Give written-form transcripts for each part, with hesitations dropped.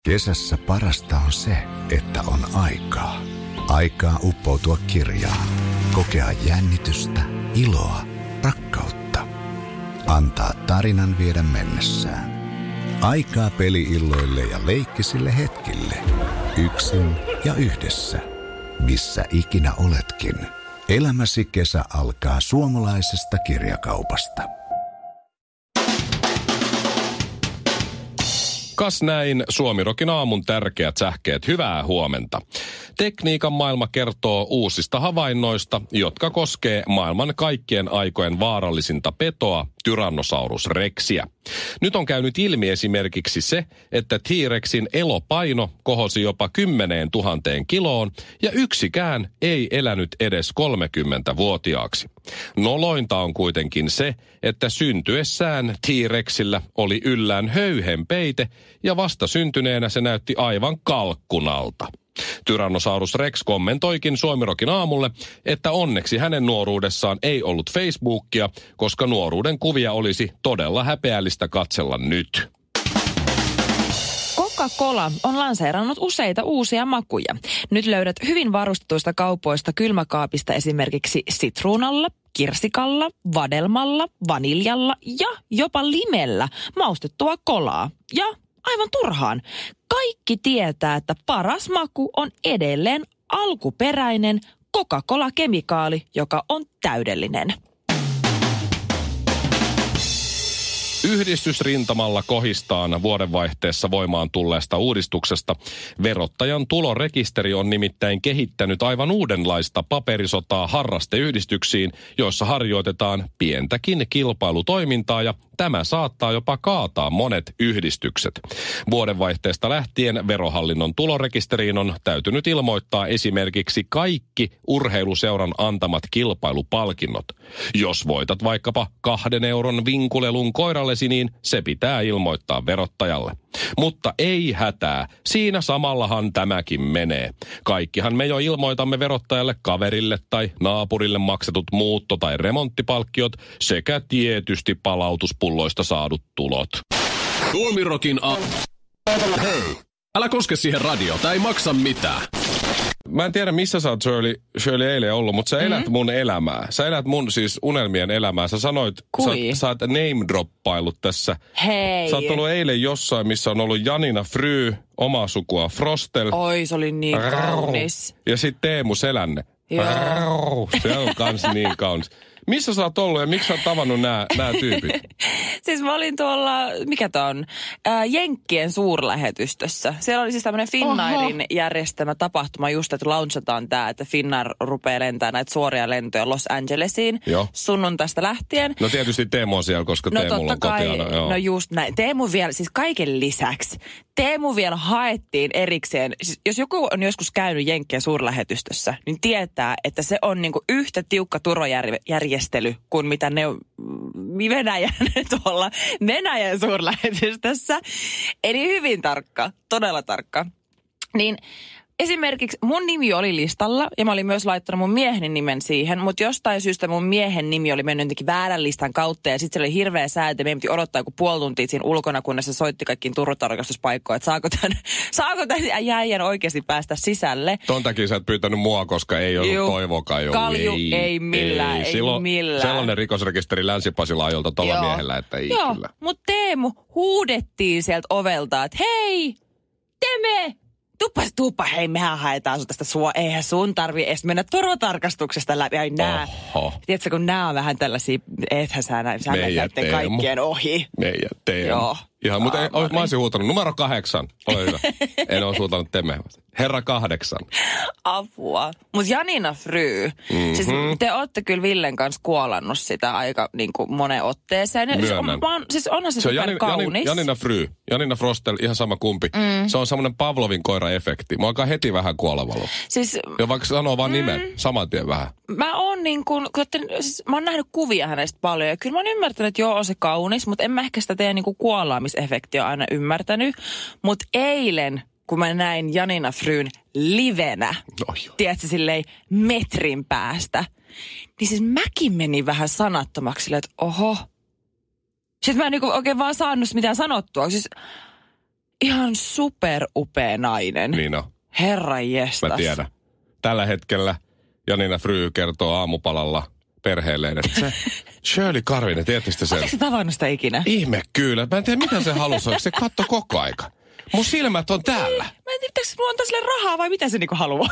Kesässä parasta on se, että on aikaa. Aikaa uppoutua kirjaan, kokea jännitystä, iloa, rakkautta. Antaa tarinan viedä mennessään. Aikaa peli-illoille ja leikkisille hetkille. Yksin ja yhdessä. Missä ikinä oletkin. Elämäsi kesä alkaa suomalaisesta kirjakaupasta. Kas näin Suomi-rokin aamun tärkeät sähkeet. Hyvää huomenta. Tekniikan maailma kertoo uusista havainnoista, jotka koskee maailman kaikkien aikojen vaarallisinta petoa, Tyrannosaurus Rexiä. Nyt on käynyt ilmi esimerkiksi se, että T-Rexin elopaino kohosi jopa 10 000 kiloon ja yksikään ei elänyt edes 30-vuotiaaksi. Nolointa on kuitenkin se, että syntyessään T-Rexillä oli yllään höyhenpeite ja vasta syntyneenä se näytti aivan kalkkunalta. Tyrannosaurus Rex kommentoikin Suomi-rokin aamulle, että onneksi hänen nuoruudessaan ei ollut Facebookia, koska nuoruuden kuvia olisi todella häpeällistä katsella nyt. Coca-Cola on lanseerannut useita uusia makuja. Nyt löydät hyvin varustetuista kaupoista kylmäkaapista esimerkiksi sitruunalla, kirsikalla, vadelmalla, vaniljalla ja jopa limellä maustettua kolaa. Ja aivan turhaan. Kaikki tietää, että paras maku on edelleen alkuperäinen Coca-Cola-kemikaali, joka on täydellinen. Yhdistysrintamalla kohistaan vuodenvaihteessa voimaan tulleesta uudistuksesta. Verottajan tulorekisteri on nimittäin kehittänyt aivan uudenlaista paperisotaa harrasteyhdistyksiin, joissa harjoitetaan pientäkin kilpailutoimintaa ja tämä saattaa jopa kaataa monet yhdistykset. Vuodenvaihteesta lähtien Verohallinnon tulorekisteriin on täytynyt ilmoittaa esimerkiksi kaikki urheiluseuran antamat kilpailupalkinnot. Jos voitat vaikkapa 2 euron vinkulelun koirallesi, niin se pitää ilmoittaa verottajalle. Mutta ei hätää, siinä samallahan tämäkin menee. Kaikkihan me jo ilmoitamme verottajalle kaverille tai naapurille maksetut muutto- tai remonttipalkkiot sekä tietysti palautuspulloista saadut tulot. Suomi-rokin Hei, älä koske siihen radioon, ei maksa mitään. Mä en tiedä, missä sä oot Shirley eilen ollut, mutta sä elät mun elämää. Sä elät mun siis unelmien elämää. Sä sanoit, sä oot name-droppailut tässä. Hei. Sä oot ollut eilen jossain, missä on ollut Janina Fry, omaa sukua Frostel. Oi, se oli niin kaunis. Ja sitten Teemu Selänne. Joo. Se on kans niin kaunis. Missä sä oot ollut ja miksi sä oot tavannut nää tyypit? Siis mä olin tuolla, mikä tää on, Jenkkien suurlähetystössä. Siellä oli siis tämmönen Finnairin järjestämä tapahtuma just, että launchataan tää, että Finnair rupeaa lentämään näitä suoria lentoja Los Angelesiin sunnuntaista lähtien. No tietysti Teemu on siellä, koska Teemulla on kotiana. No just näin. Teemu vielä, siis kaiken lisäksi, Teemu vielä haettiin erikseen. Siis jos joku on joskus käynyt Jenkkien suurlähetystössä, niin tietää, että se on niinku yhtä tiukka turvajärjestely kuin mitä ne Venäjän suurlähetystössä. Eli hyvin tarkka, todella tarkka. Niin esimerkiksi mun nimi oli listalla ja mä olin myös laittanut mun miehen nimen siihen, mutta jostain syystä mun miehen nimi oli mennyt jotenkin väärän listan kautta ja sitten se oli hirveä sääntö. Meidän piti odottaa joku puoli tuntia siinä ulkona, kunnes se soitti kaikkiin turvatarkastuspaikkoihin, että saako tämän jäijän oikeasti päästä sisälle. Ton takia sä et pyytänyt mua, koska ei ollut toivokaan jo. Kalju, ei millään. Sellainen rikosrekisteri Länsi-Pasilaajolta tuolla miehellä, että ei kyllä. Mutta Teemu huudettiin sieltä ovelta, että hei, Teme! Tuppa, hei, mehän haetaan sun tästä eihän sun tarvii edes mennä turvatarkastuksesta läpi. Ai nää, tiedätkö, kun nää on vähän tällaisia, ethän sä näin näiden kaikkien ohi. Meidän Teemu. Joo. Ihan, mutta mä olisin huutanut numero 8. Ole hyvä. En ole huutanut Teme. Herra 8. Apua. Mutta Janina Fry, siis te ootte kyllä Villen kanssa kuolannut sitä aika niin kuin moneen otteeseen. Siis onhan se super kaunis. Janina Fry, Janina Frostel, ihan sama kumpi. Se on semmoinen Pavlovin koira-efekti. Mä alkaa heti vähän kuolevalo. Siis, ja vaikka sanoo vaan nimen, saman tien vähän. Mä oon niin kuin, siis, mä oon nähnyt kuvia hänestä paljon ja kyllä mä oon ymmärtänyt, että joo on se kaunis, mutta en mä ehkä sitä teidän niin kuin kuolaamisefektiä aina ymmärtänyt. Mutta eilen, kun mä näin Janina Fryn livenä, tiedätkö, silleen metrin päästä, niin siis mäkin meni vähän sanattomaksi silleen, että oho. Sitten mä en niin oikein vaan saanut mitään sanottua. Siis ihan superupea nainen. Niin on. Herranjestas. Mä tiedän. Tällä hetkellä Janina Fry kertoo aamupalalla perheelleen, että se Shirley Karvinen, tiedätkö sen? Oletko tavannut sitä ikinä? Ihme kyllä. Mä en tiedä, mitä se halusi. Se katto koko aika. Mun silmät on täällä. Mä en tiedä, pitääkö mulla antaa sille rahaa vai mitä se niinku haluaa?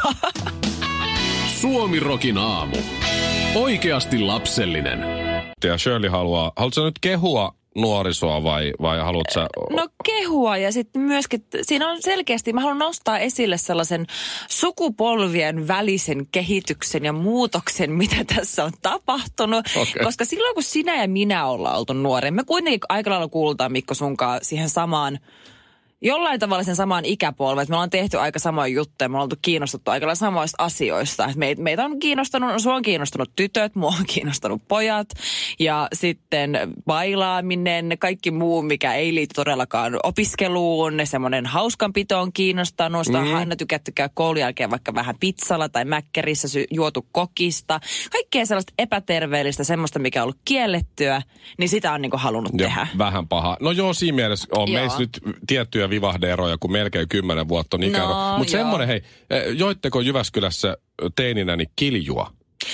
Suomirokin aamu. Oikeasti lapsellinen. Ja Shirley haluatko nyt kehua nuorisoa vai haluatko sä... No kehua ja sitten myöskin, siinä on selkeästi, mä haluan nostaa esille sellaisen sukupolvien välisen kehityksen ja muutoksen, mitä tässä on tapahtunut. Okay. Koska silloin kun sinä ja minä ollaan oltu nuoria, me kuitenkin aika lailla kuulutaan Mikko sunkaan siihen samaan, jollain tavalla sen samaan ikäpolveen. Me ollaan tehty aika samoja juttuja, me ollaan oltu kiinnostuttu aika lailla samoista asioista. Meitä on kiinnostanut, sua on kiinnostanut tytöt, mua on kiinnostanut pojat ja sitten bailaaminen, kaikki muu, mikä ei liity todellakaan opiskeluun, semmoinen hauskanpito on kiinnostanut. Sitä on aina tykätty käydä koulun jälkeen vaikka vähän pizzalla tai mäkkärissä juotu kokista. Kaikkea sellaista epäterveellistä, semmoista, mikä on ollut kiellettyä, niin sitä on niinku halunnut tehdä. Vähän paha. No joo, siinä mielessä on meissä nyt tiettyjä vivahdeeroja, kun melkein 10 vuotta on ikäero. No, mutta semmoinen, hei, joitteko Jyväskylässä teininäni kiljua?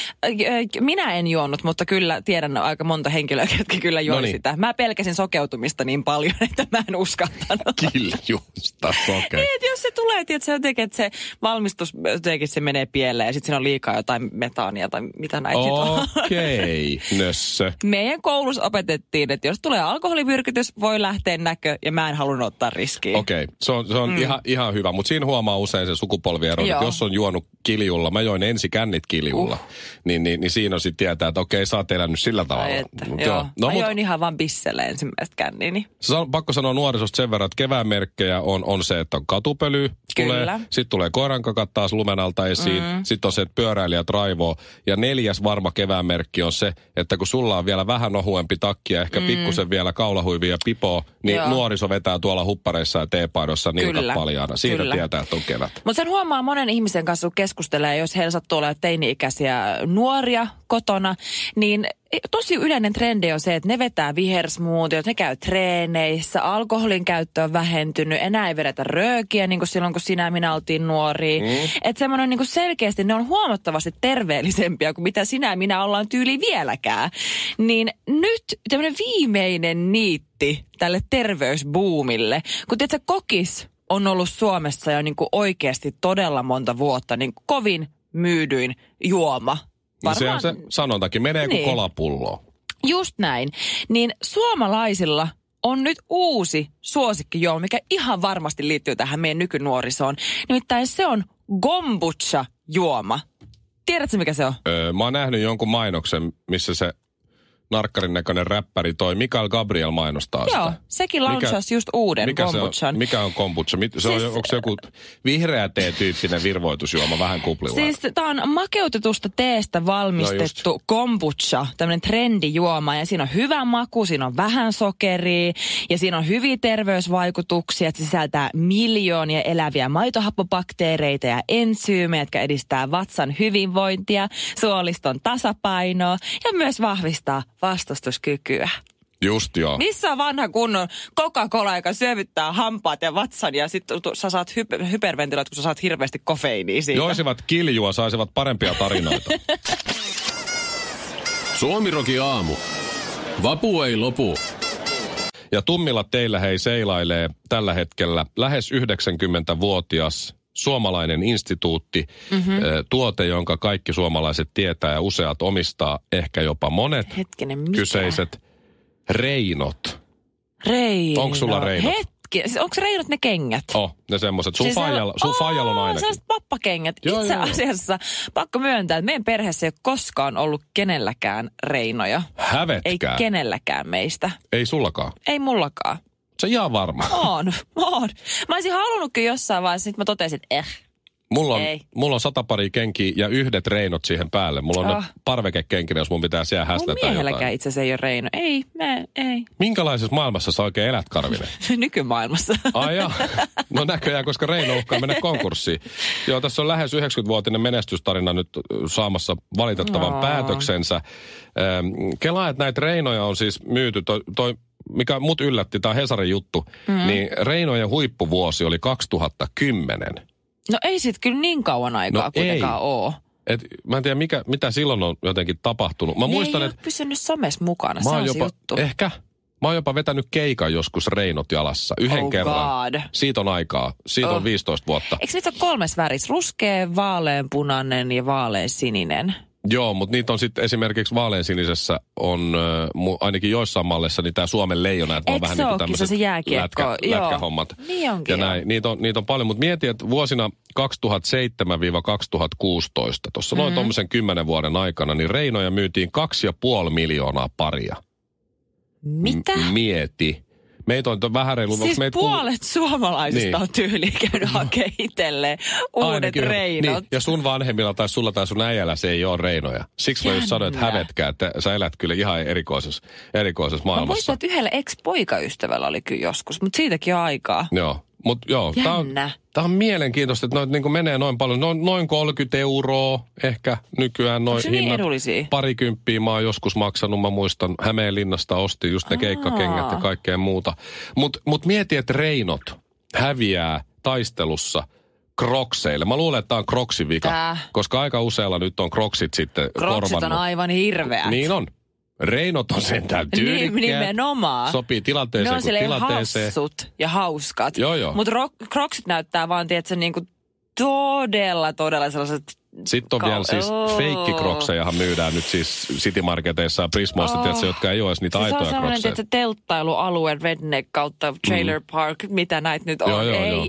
Minä en juonut, mutta kyllä tiedän aika monta henkilöä, jotka kyllä juoni sitä. Mä pelkäsin sokeutumista niin paljon, että mä en uskaltanut. Kiljusta sokea. Niin, että jos se tulee, että se jotenkin, että se valmistus jotenkin se menee pieleen ja sitten siinä on liikaa jotain metaania tai mitä näitä on. Okei, nössö. Meidän koulussa opetettiin, että jos tulee alkoholimyrkytys, voi lähteä näkö ja mä en halunnut ottaa riskiä. Okei, se on ihan hyvä, mutta siinä huomaa usein se sukupolviero, että jos on juonut kiljulla, mä join kännit kiljulla. Niin siinä on sitten tietää, että okei, sä oot elänyt sillä tavalla. Joo. No, mä join ihan vaan bisselle ensimmäistä känniini. Pakko sanoa nuorisosta sen verran, että kevään merkkejä on se, että on katupöly. Sitten tulee koirankakat taas lumen alta esiin. Sitten on se, että pyöräilijät raivoo. Ja 4. varma kevään merkki on se, että kun sulla on vielä vähän ohuempi takki ja ehkä pikkusen vielä kaulahuivia ja pipoa, niin nuoriso vetää tuolla huppareissa ja teepaidossa nilkat paljaana. Siitä tietää, että on kevät. Mutta sen huomaa monen ihmisen kanssa, kun keskustelee, jos heillä sattuu olemaan teini-ikäisiä nuoria kotona, niin tosi yleinen trendi on se, että ne vetää vihersmoothiot, ne käy treeneissä, alkoholin käyttö on vähentynyt, enää ei vedetä röökiä niin kuin silloin, kun sinä ja minä oltiin nuoria. Että semmoinen niin kuin selkeästi, ne on huomattavasti terveellisempiä kuin mitä sinä ja minä ollaan tyyli vieläkään. Niin nyt tämmöinen viimeinen niitti tälle terveysbuumille, kun tiedätkö, kokis on ollut Suomessa jo niin kuin oikeasti todella monta vuotta niin kuin kovin myydyin juoma. Sehän se sanontakin, menee kuin kolapulloa. Just näin. Niin suomalaisilla on nyt uusi suosikkijuoma, mikä ihan varmasti liittyy tähän meidän nykynuorisoon. Nimittäin se on kombucha-juoma. Tiedätkö, mikä se on? Mä oon nähnyt jonkun mainoksen, missä se narkkarin näköinen räppäri toi Mikael Gabriel mainostaa sitä. Joo, sekin launchasi just uuden kombuchan. Mikä on kombucha? Onko se joku vihreä tee-tyyppinen virvoitusjuoma, vähän kuplivainen? Siis tää on makeutetusta teestä valmistettu kombucha, tämmöinen trendijuoma. Ja siinä on hyvä maku, siinä on vähän sokeria ja siinä on hyviä terveysvaikutuksia. Se sisältää miljoonia eläviä maitohappobakteereita ja ensyymejä, jotka edistää vatsan hyvinvointia, suoliston tasapainoa ja myös vahvistaa vastustuskykyä. Just joo. Missä on vanha kunnon Coca-Cola, joka syövyttää hampaat ja vatsan ja sitten sä saat hyperventiloit, kun sä saat hirveästi kofeiiniä siitä. Joisivat kiljua, saisivat parempia tarinoita. Suomirokin aamu. Vapu ei lopu. Ja tummilla teillä hei seilailee tällä hetkellä lähes 90-vuotias suomalainen instituutti, tuote, jonka kaikki suomalaiset tietää ja useat omistaa, ehkä jopa monet kyseiset reinot. Reinot. Onko sulla reinot? Siis onko reinot ne kengät? Ne semmoiset. Sun faijalla on ainakin. Sellaiset pappakengät. Itse asiassa pakko myöntää, että meidän perheessä ei ole koskaan ollut kenelläkään reinoja. Hävetkää. Ei kenelläkään meistä. Ei sullakaan? Ei mullakaan. Se ihan varma. On. Mä olisin halunnutkin jossain vaiheessa, sitten mä totesin, että Mulla on 100 paria kenkiä ja yhdet reinot siihen päälle. Mulla on ne parvekekenkinä, jos mun pitää siellä häslätä jotain. Mun miehelläkään itse asiassa ei ole reino. Ei. Minkälaisessa maailmassa sä oikein elät, Karvinen? Nykymaailmassa. Ai jaa. No näköjään, koska reino uhkaa mennä konkurssiin. Joo, tässä on lähes 90-vuotinen menestystarina nyt saamassa valitettavan päätöksensä. Kelaa, että näitä reinoja on siis myyty. Toi mikä mut yllätti, tämä Hesarin juttu, niin Reinojen huippuvuosi oli 2010. No ei sit kyllä niin kauan aikaa kuitenkaan oo. Mä en tiedä, mitä silloin on jotenkin tapahtunut. Mä muistan, ei ole pysynyt somessa mukana, se on se juttu. Ehkä. Mä oon jopa vetänyt keikan joskus Reinot jalassa. Yhden kerran. God. Siitä on aikaa. Siitä on 15 vuotta. Eikö niitä ole 3 värissä? Ruskea, vaaleanpunainen ja vaaleansininen. Joo, mutta niitä on sitten esimerkiksi vaaleansinisessä on ainakin joissain malleissa niin tämä Suomen leijona, että on vähän niin kuin tämmöiset lätkähommat. Niin onkin. Ja näin, niitä on paljon, mutta mieti, että vuosina 2007-2016, tuossa noin tommosen 10 vuoden aikana, niin Reinoja myytiin 2,5 miljoonaa paria. Mitä? Mieti. Meitä on vähän reilu. Siis puolet suomalaisista on tyyliin käynyt hakemaan itselleen uudet Reinot. Niin. Ja sun vanhemmilla tai sulla tai sun äijällä se ei ole Reinoja. Siksi mä just sanoin, että hävetkää, että sä elät kyllä ihan erikoisessa maailmassa. Mä muistan, että yhdellä ex-poikaystävällä oli kyllä joskus, mutta siitäkin on aikaa. Joo. Mutta joo, tää on mielenkiintoista, että noit niinku menee noin paljon, noin 30 € ehkä nykyään. Noin niin edullisia? Parikymppiä mä oon joskus maksanut, mä muistan Hämeenlinnasta ostin just ne keikkakengät ja kaikkea muuta. Mut mieti, että Reinot häviää taistelussa Crocseille. Mä luulen, että tää on Crocsin vika, koska aika usealla nyt on Crocsit sitten korvannut. Crocsit on aivan hirveät. Niin on. Reinot on sentään tyylikkäät. Nimenomaan. Sopii tilanteeseen kuin tilanteeseen. Ne on hassut ja hauskat. Joo. Mutta Crocsit näyttää vaan, tiedätkö, niinku todella sellaiset... Sitten on vielä siis feikkikroksejahan myydään nyt siis Citymarketeissa ja Prismoissa, tiedätkö, jotka ei ole edes niitä aitoja krokseja. Se on sellainen, että telttailualue, redneck kautta trailer park, mitä näitä nyt on. Joo.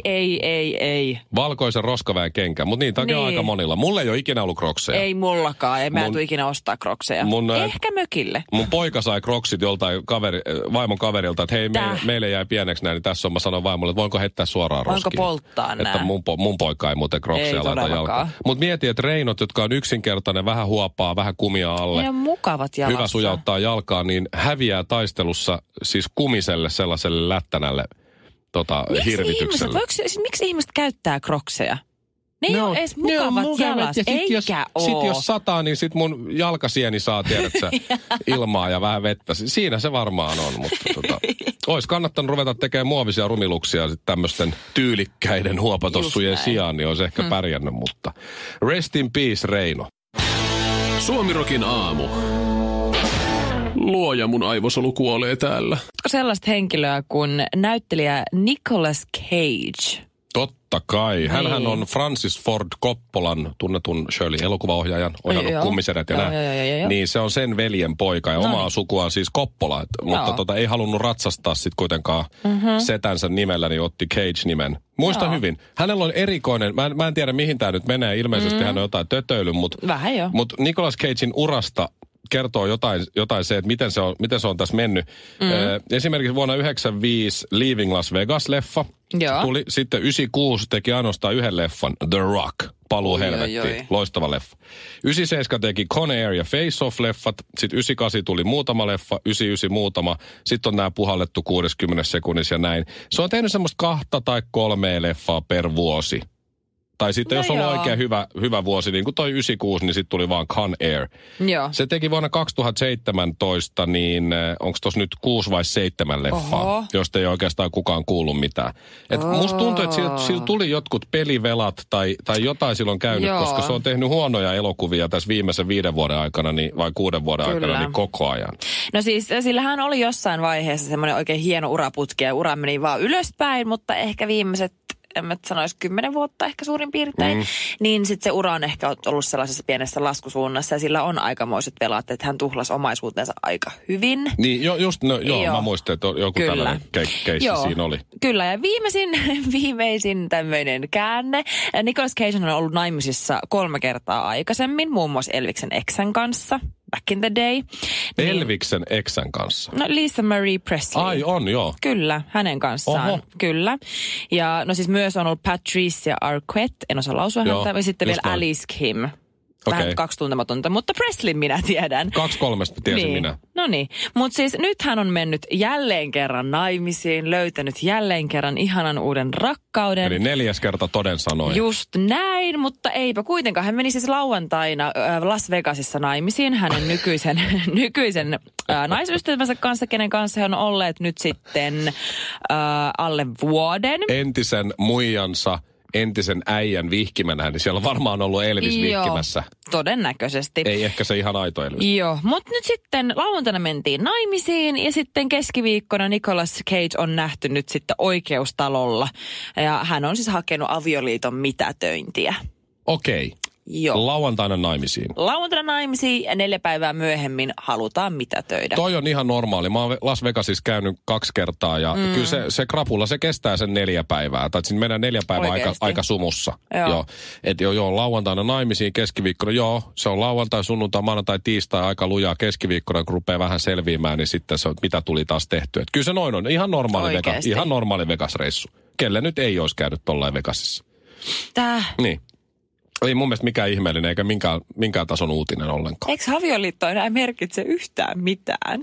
Ei. Valkoisen roskaväen kenkä, mutta niitäkin on aika monilla. Mulla ei ole ikinä ollut krokseja. Ei mullakaan, mä en tule ikinä ostaa krokseja. Ehkä mökille. Mun poika sai kroksit joltain vaimon kaverilta, että hei, meille jäi pieneksi näin, niin tässä on, mä sanoin vaimolle, että voinko heittää suoraan roskiin. Voinko polttaa nää? Että mun poika ei muuten krokseja laita jalkaan. Mutta mieti, että Reinot, jotka on yksinkertainen, vähän huopaa, vähän kumia alle. Ne on mukavat jalassa. Hyvä sujauttaa jalkaan, niin häviää taistelussa siis kumiselle sellaiselle lättänälle hirvitykselle. Miksi ihmiset käyttää krokseja? Ne ei ole edes mukavat jalassa, eikä ole. Sitten jos sataa, niin sit mun jalkasieni saa, tiedätkö, ilmaa ja vähän vettä. Siinä se varmaan on, mutta olisi kannattanut ruveta tekemään muovisia rumiluksia sitten tämmöisten tyylikkäiden huopatossujen sijaan, niin olisi ehkä pärjännyt, mutta rest in peace, Reino. Suomirokin aamu. Luoja, mun aivosolu kuolee täällä. Sellaista henkilöä kuin näyttelijä Nicolas Cage. Totta kai. Hänhän on Francis Ford Coppolan, tunnetun Shirley-elokuvaohjaajan, ohjannut Kummisedät ja näin. Niin se on sen veljen poika ja omaa sukuaan siis Coppola. Mutta ei halunnut ratsastaa sitten kuitenkaan setänsä nimellä, niin otti Cage-nimen. Muista hyvin. Hänellä on erikoinen, mä en tiedä mihin tämä nyt menee, ilmeisesti hän on jotain tötöily, mutta Nicolas Cagein urasta kertoo jotain se, että miten se on tässä mennyt. Esimerkiksi vuonna 1995 Leaving Las Vegas-leffa tuli. Sitten 1996 teki ainoastaan yhden leffan, The Rock, Paluu helvettiin. Loistava leffa. 1997 teki Con Air ja Face Off-leffat. Sitten 1998 tuli muutama leffa, 1999 muutama. Sitten on nämä puhallettu 60 sekunnissa ja näin. Se on tehnyt semmoista 2 tai 3 leffaa per vuosi. Tai sitten jos on oikein hyvä vuosi, niin kuin toi 96, niin sitten tuli vaan Con Air. Joo. Se teki vuonna 2017, niin onko tuossa nyt 6 vai 7 leffaa, josta ei oikeastaan kukaan kuullut mitään. Musta tuntuu, että sillä tuli jotkut pelivelat tai jotain silloin käynyt, koska se on tehnyt huonoja elokuvia tässä viimeisen 5 vuoden aikana vai 6 vuoden aikana niin koko ajan. No siis sillähän oli jossain vaiheessa semmoinen oikein hieno uraputki ja ura meni vaan ylöspäin, mutta ehkä viimeiset en mä sanoisi 10 vuotta ehkä suurin piirtein, niin sitten se ura on ehkä ollut sellaisessa pienessä laskusuunnassa ja sillä on aikamoiset velat, että hän tuhlasi omaisuutensa aika hyvin. Niin, mä muistin, että joku tällainen keissi siinä oli. Kyllä, ja viimeisin tämmöinen käänne. Nicolas Cage on ollut naimisissa 3 kertaa aikaisemmin, muun muassa Elviksen eksän kanssa. Back in the day. Elviksen eksän kanssa? No Lisa Marie Presley. Ai on, joo. Kyllä, hänen kanssaan. Oho. Kyllä. Ja no siis myös on ollut Patricia Arquette, en osaa lausua häntä, ja sitten vielä Alice Kim. Vähän 2 tuntematonta, mutta Preslin minä tiedän. 2-3 tiesin minä. No niin, mutta siis nyt hän on mennyt jälleen kerran naimisiin, löytänyt jälleen kerran ihanan uuden rakkauden. Eli 4. kerta toden sanoin. Just näin, mutta eipä kuitenkaan. Hän meni siis lauantaina Las Vegasissa naimisiin hänen nykyisen naisystävänsä kanssa, kenen kanssa he on olleet nyt sitten alle vuoden. Entisen muijansa, entisen äijän vihkimänä, niin siellä on varmaan ollut Elvis vihkimässä. Todennäköisesti. Ei ehkä se ihan aito Elvis. Joo, mutta nyt sitten lauantaina mentiin naimisiin ja sitten keskiviikkona Nicolas Cage on nähty nyt sitten oikeustalolla. Ja hän on siis hakenut avioliiton mitätöintiä. Okei. Joo. Lauantaina naimisiin. Lauantaina naimisiin ja 4 päivää myöhemmin halutaan mitätöidä. Toi on ihan normaali. Mä oon Las Vegasissa käynyt 2 kertaa ja kyllä se krapula, se kestää sen 4 päivää. Tai siinä mennään 4 päivää aika sumussa. Joo. Että lauantaina naimisiin, keskiviikkona, se on lauantai, sunnuntai, maanantai, tiistai aika lujaa. Keskiviikkona, kun rupeaa vähän selviämään, niin sitten se on, mitä tuli taas tehty. Et kyllä se noin on. Ihan normaali Vegas-reissu. Kelle nyt ei olisi käynyt tollain Vegasissa. Niin. Ei mun mielestä mikään ihmeellinen eikä minkään tason uutinen ollenkaan. Eikö avioliitto enää merkitse yhtään mitään?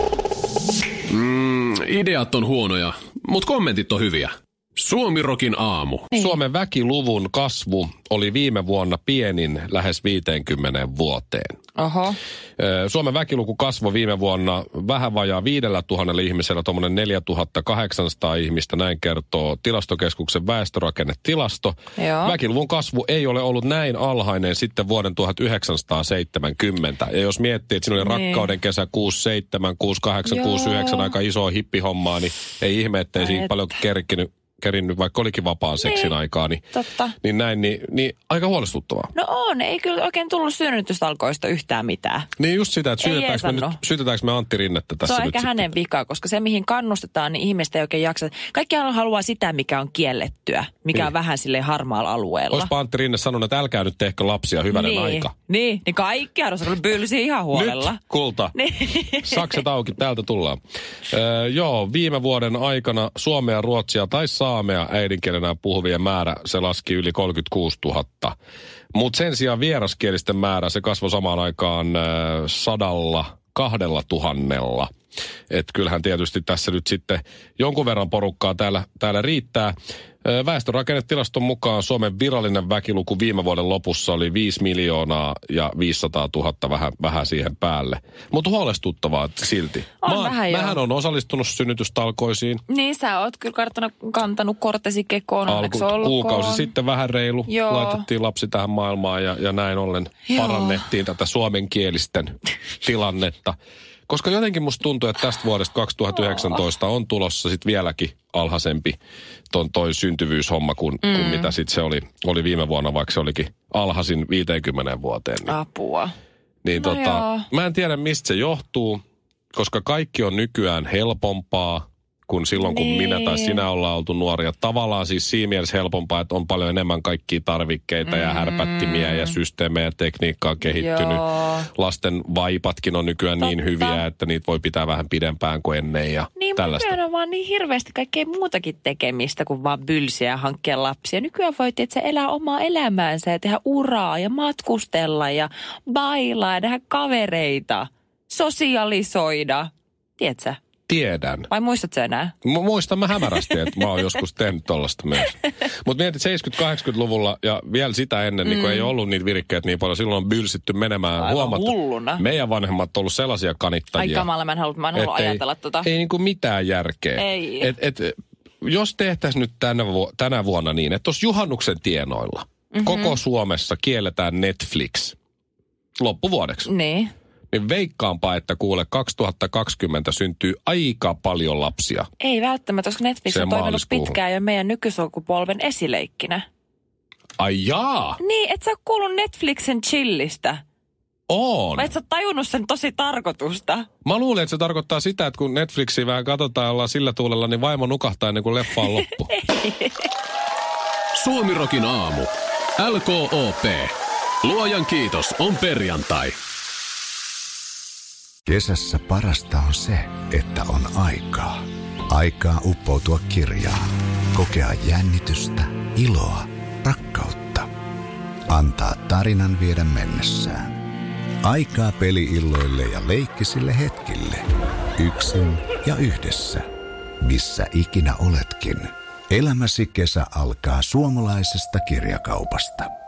Ideat on huonoja, mutta kommentit on hyviä. Suomirokin aamu. Niin. Suomen väkiluvun kasvu oli viime vuonna pienin lähes 50 vuoteen. Oho. Suomen väkiluku kasvoi viime vuonna vähän vajaa 5 000 ihmisellä, tuommoinen 4 800 ihmistä, näin kertoo Tilastokeskuksen väestörakennetilasto. Joo. Väkiluvun kasvu ei ole ollut näin alhainen sitten vuoden 1970. Ja jos miettii, että siinä oli rakkauden kesä 67, 68, 69, aika isoa hippihommaa, niin ei ihme, ettei siinä paljon kerinnyt, vaikka olikin vapaan seksin aikaa, niin näin, niin aika huolestuttavaa. No on, ei kyllä oikein tullut synnytystalkoista yhtään mitään. Niin just sitä, että syytetäänkö me Antti Rinnettä tässä nyt. Se on ehkä hänen vika, koska se mihin kannustetaan, niin ihmiset ei oikein jaksa. Kaikki haluaa sitä, mikä on kiellettyä, mikä on vähän silleen harmaalla alueella. Olisipa Antti Rinne sanonut, että älkää nyt tehkö lapsia hyvänen aika. Niin kaikki haluaa bylsiä ihan huolella. Nyt, kulta. Niin. Sakset auki, täältä tullaan. Viime vuoden aikana suomea, ruotsia tai saamea äidinkielenä puhuvien määrä, se laski yli 36 000. Mutta sen sijaan vieraskielisten määrä, se kasvoi samaan aikaan 102 000. Että kyllähän tietysti tässä nyt sitten jonkun verran porukkaa täällä riittää. Väestörakennetilaston mukaan Suomen virallinen väkiluku viime vuoden lopussa oli 5 500 000 vähän siihen päälle. Mutta huolestuttavaa silti. Mähän on osallistunut synnytystalkoisiin. Niin, sä oot kyllä kantanut kortesi kekoon. Kuukausi sitten vähän reilu. Joo. Laitettiin lapsi tähän maailmaan ja näin ollen parannettiin tätä suomenkielisten tilannetta. Koska jotenkin musta tuntuu, että tästä vuodesta 2019 on tulossa sitten vieläkin alhaisempi toi syntyvyyshomma kuin mitä sitten se oli viime vuonna, vaikka se olikin alhaisin 50 vuoteen. Niin. Apua. Niin mä en tiedä mistä se johtuu, koska kaikki on nykyään helpompaa kuin silloin, kun minä tai sinä ollaan oltu nuoria. Tavallaan siis siinä mielessä helpompaa, että on paljon enemmän kaikkia tarvikkeita ja härpättimiä ja systeemejä ja tekniikkaa kehittynyt. Joo. Lasten vaipatkin on nykyään niin hyviä, että niitä voi pitää vähän pidempään kuin ennen ja niin, tällaista. Nykyään on vaan niin hirveästi kaikkea muutakin tekemistä kuin vaan bylsiä ja hankkia lapsia. Nykyään voi elää omaa elämäänsä ja tehdä uraa ja matkustella ja bailaa ja tehdä kavereita. Sosialisoida. Tiedätkö? Tiedän. Vai muistatko enää? Muistan mä hämärästi, että mä oon joskus tehnyt tollaista myös. Mutta mietit 70-80-luvulla ja vielä sitä ennen, niin kun ei ollut niitä virikkeitä niin paljon, silloin on bylsitty menemään hulluna. Meidän vanhemmat on ollut sellaisia kanittajia. Ai kamala, mä en halua ajatella tota. Ei niinku mitään järkeä. Ei. Jos tehtäisiin nyt tänä vuonna niin, että tuossa juhannuksen tienoilla koko Suomessa kielletään Netflix loppuvuodeksi. Niin veikkaanpa, että kuule 2020 syntyy aika paljon lapsia. Ei välttämättä, koska Netflix on toiminut pitkään jo meidän nykysukupolven esileikkinä. Ai jaa! Niin, et sä ole kuullut Netflixin chillistä. On. Vai et sä tajunnut sen tosi tarkoitusta? Mä luulin, että se tarkoittaa sitä, että kun Netflixiä vähän katsotaan ja ollaan sillä tuulella, niin vaimo nukahtaa ennen kuin leffa on loppu. Suomirokin aamu. LKOP. Luojan kiitos, on perjantai. Kesässä parasta on se, että on aikaa. Aikaa uppoutua kirjaan. Kokea jännitystä, iloa, rakkautta. Antaa tarinan viedä mennessään. Aikaa peli-illoille ja leikkisille hetkille. Yksin ja yhdessä. Missä ikinä oletkin. Elämäsi kesä alkaa suomalaisesta kirjakaupasta.